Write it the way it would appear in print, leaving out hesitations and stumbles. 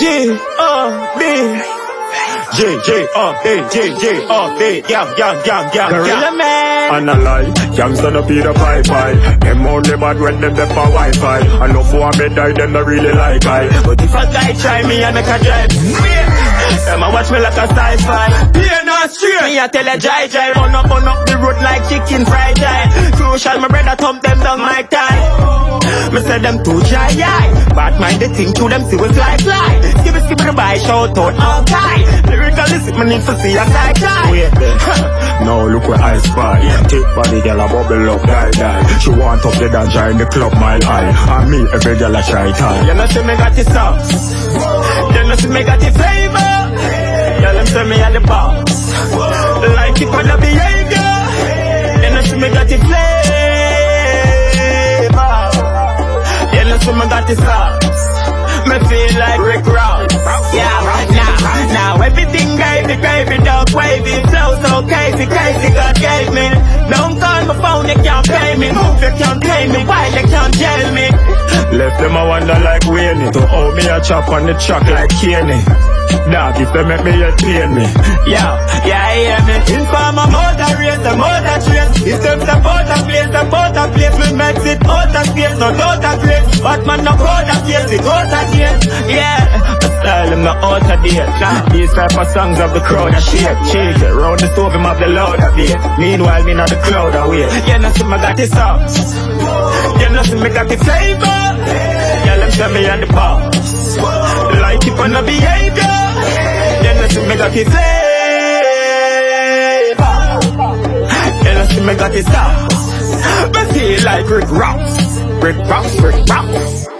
G-O-B. G-G-O-B, yeah. Gorilla man. And a lie, youngster no pay the pie. Them only bad when them there for Wi-Fi. I know for me die, them not really like I. But if a guy try me and make a drive, them a watch me like a sci-fi. Here not straight. Me a tell a jai, run up the road like chicken fried eye. Crucial, my brother thump them down my tie. Me say them too shy, bad mind the thing to them see we fly. Skip the buy, shout out all time. Lyrically, me need to see a side. Wait then, now look where I spy. Take body girl a bubble up, die. She want up the danger in the club, my eye. And me, every girl a try time. You know see me got the sauce. You know see me got the flavor. You them say me at the boss. Like it for the behavior. You know see me got the flavor. You know see me got the sauce. Me feel like Rick Ross. Yeah, now everything gravy, dog wavy. Flow so crazy, God gave me. Don't call my phone, you can't pay me. Move, you can't pay me, why you can't jail me? Left them a wonder like Wayne. To hold me a chop on the track like Kenny. Dog, if they make me, you pain me. Yeah, hear me. Inform a motor race, a motor trace. If them support a place, we make it out of space, not out of place. But man, no out of place, it out of place. Yeah, my style, I'm not out of date. These type of songs of the crowd, I shake. Round the stove, him have the loud of it. Meanwhile, me not the crowd away. You know, see me got the sauce. You know, see me got the flavor. Yeah, them tell me on the boss. Like it on the behavior. You know, see me got the flavor. You know, see me got the sauce. Me feel like Rick Ross.